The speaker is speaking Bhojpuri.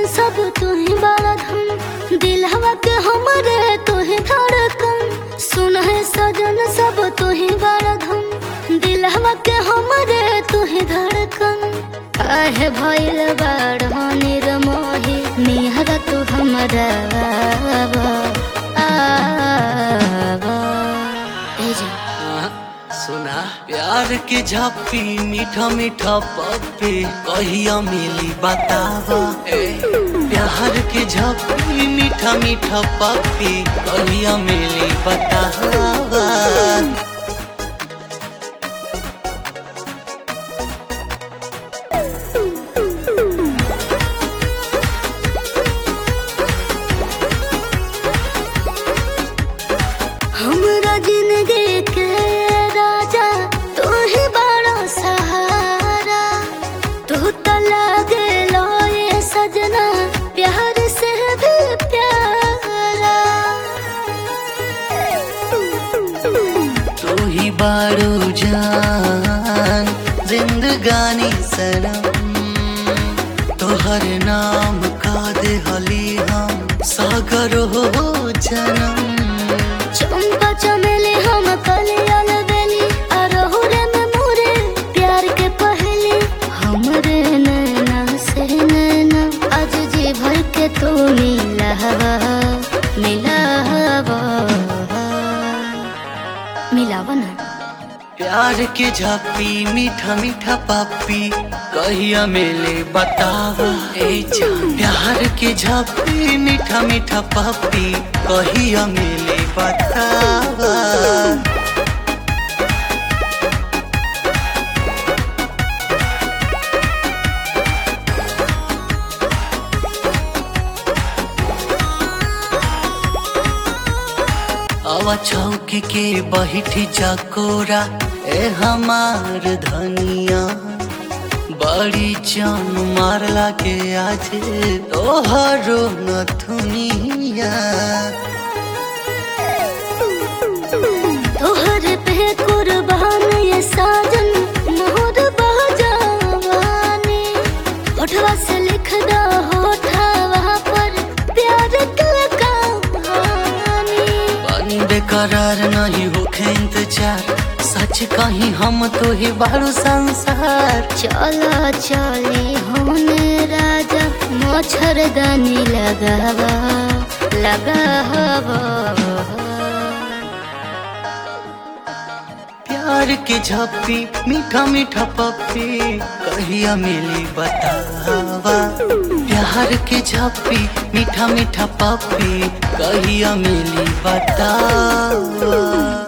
सब तू ही बड़ा धन, दिल हवा के हमारे तू ही धड़कन। सुन है सजन सब तू ही बड़ा धन, दिल हवा के हमारे तू ही धड़कन। काहे भइल बाड़ा निर्मोही, निहरा तू हमरा सुना प्यार के झापी मीठा मीठा पप्पी कहिया मिली बतावा। प्यार के झापी मीठा मीठा पप्पी कहिया मिली बतावा। हमरा जिंदगी के राजा तू ही बड़ा सहारा, तू तो लागे लोए सजना प्यार से भी प्यारा। तू ही बारू जान जिंदगानी सनम, तोहर नाम का दे हली हम सागर हो जनम। चंपा चमेली हम कलियल बेली, अरहुरे में मोरे प्यार के पहली। हमरे नैना से नैना आज जी भर के तू मिलावा मिलावा मिलावा ना। प्यार के झापी मीठा मीठा पापी कहिया मिले बतावा। प्यार के झापी मीठा मीठा पापी कहिया मिले बतावा। आवा चौकी के बैठी चकोरा ए हमार धनिया, बड़ी जान मारला के आज तोहरो नथुनिया। तोहरे पे कुर्बान ये साजन मोर बजावानी, होठवा से लिख दो होठवा पर प्यार के कहानी। पानी बेकरार नहीं होखे इंतजार, सच कहीं हम तो ही बारू संसार। चला चली होने राजा मच्छरदानी लगावा लगावा। प्यार के झप्पी मीठा मीठा पप्पी कहिया मिली बतावा। प्यार के झप्पी मीठा मीठा पप्पी कहिया मिली बतावा।